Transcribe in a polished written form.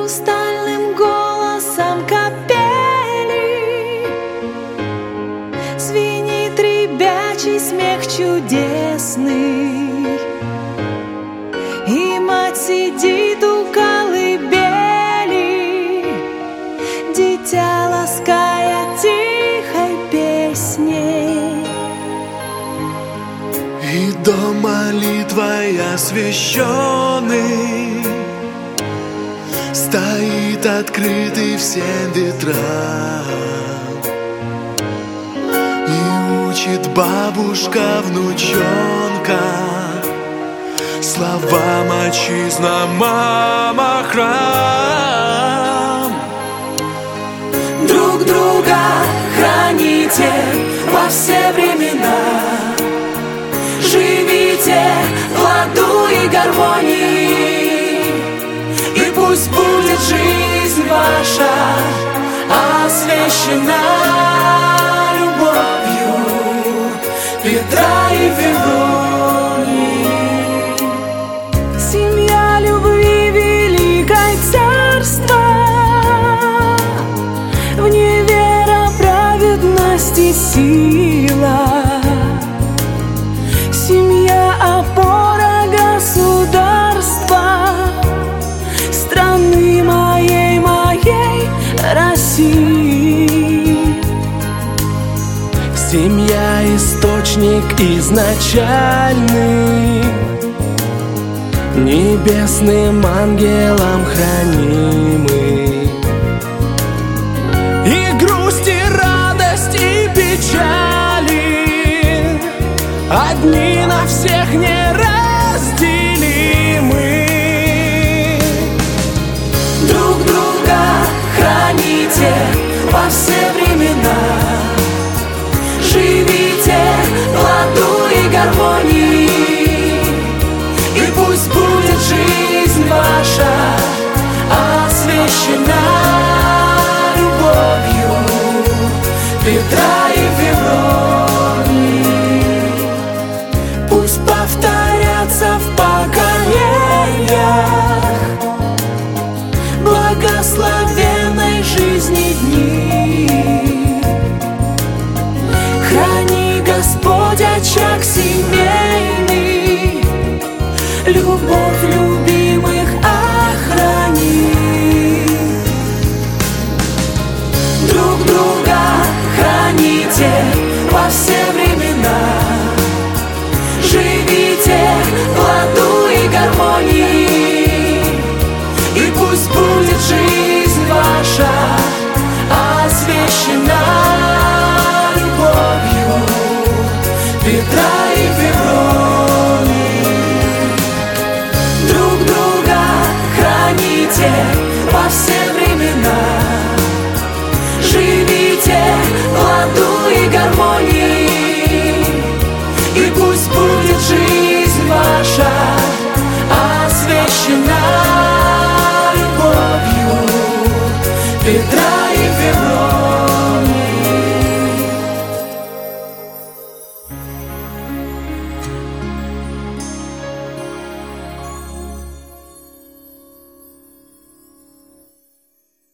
хрустальным голосом капели звенит ребячий смех чудесный, и мать сидит у колыбели, дитя лаская тихой песней. И дом молитвой освященный стоит открытый всем ветрам, и учит бабушка внучонка словам: отчизна, мама, храм. Друг друга храните во все времена, живите в ладу и гармонии, и пусть будет жизнь ваша освящена любовью Петра и Февронии. Семья любви великой царства, в ней вера, праведность и сила. Семья — опора государства, страны моей России. Семья — источник изначальный, небесным ангелом хранимый. И грусть, и радость, и печали одни на всех неразделимы. Друг друга храните во все времена, живите в ладу и гармонии, и пусть будет жизнь ваша освящена любовью Петра и Февронии. Пусть повторятся в поколениях благословенной жизни дни. Храни, Господь, очаг семейный, любовь любимых охрани. Друг друга храните во все времена, живите в ладу и гармонии, и пусть будет жизнь ваша освящена любовью Петра и Февронии. Друг друга храните во все времена, живите в ладу и гармонии, и пусть будет жизнь ваша освящена любовью Петра